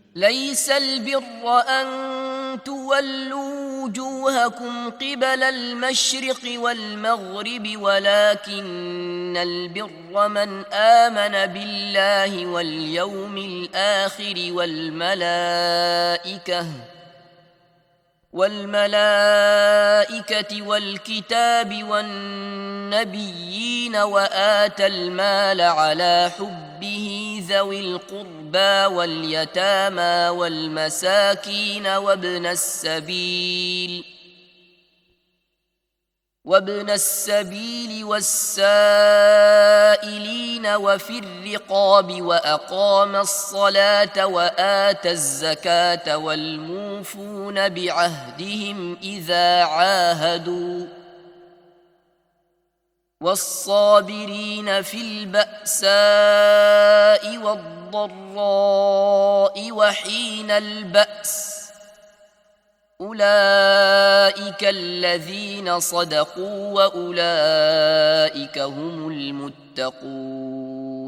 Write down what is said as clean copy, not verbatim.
ليس البر أن تولوا وجوهكم قبل المشرق والمغرب ولكن البر من آمن بالله واليوم الآخر والملائكة والكتاب والنبيين وآتى المال على حبه ذوي القربى واليتامى والمساكين وابن السبيل والسائلين وفي الرقاب وأقام الصلاة وآتى الزكاة والموفون بعهدهم إذا عاهدوا والصابرين في البأساء والضراء وحين البأس أولئك الذين صدقوا وأولئك هم المتقون.